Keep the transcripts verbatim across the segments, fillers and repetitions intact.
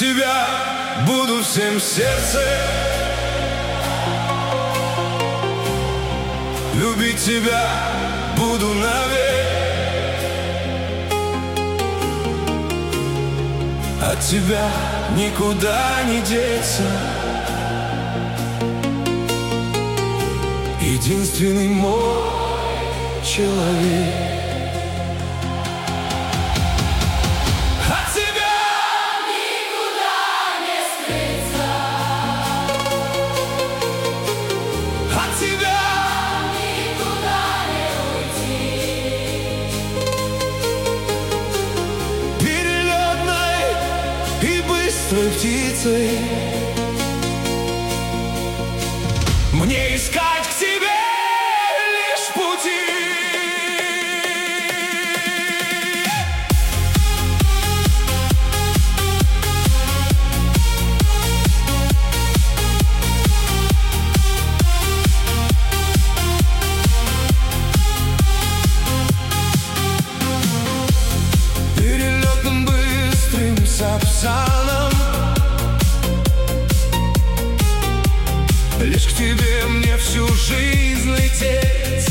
тебя буду всем сердцем, любить тебя буду навек. От тебя никуда не деться, единственный мой человек. Птицей мне искать к тебе лишь пути. Перелетным быстрым сапсаном лишь к тебе мне всю жизнь лететь,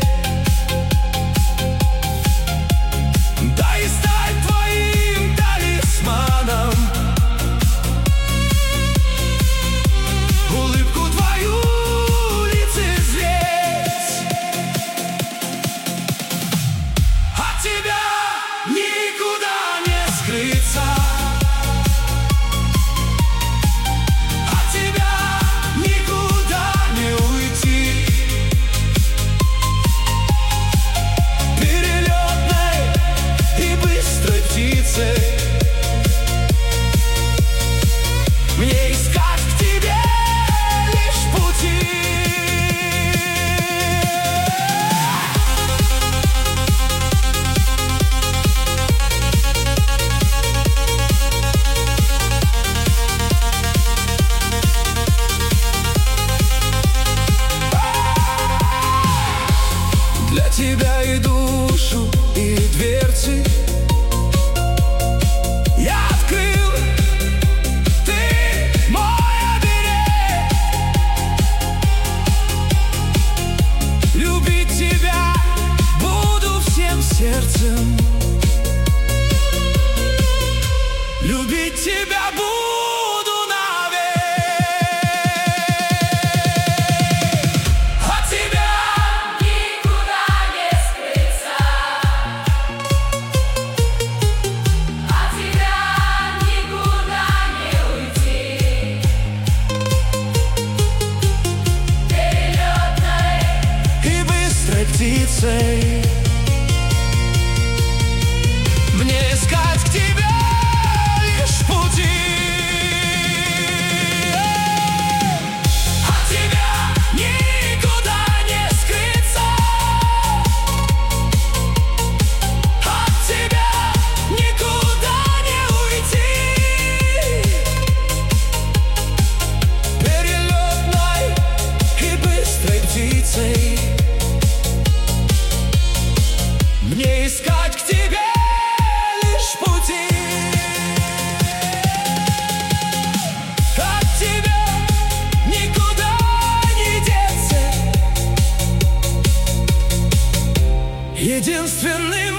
да и стать твоим талисманом, улыбку твою лицезреть. От тебя никуда не скрыться, мне искать к тебе лишь пути. Для тебя и душу, и дверцы сердцем, любить тебя буду навек. От тебя никуда не скрыться, от тебя никуда не уйти. Перелетной и быстрой птицей мне искать к тебе лишь пути. От тебя никуда не скрыться, от тебя никуда не уйти. Перелетной и быстрой птицей мне искать к тебе пути. От тебя никуда не деться, единственный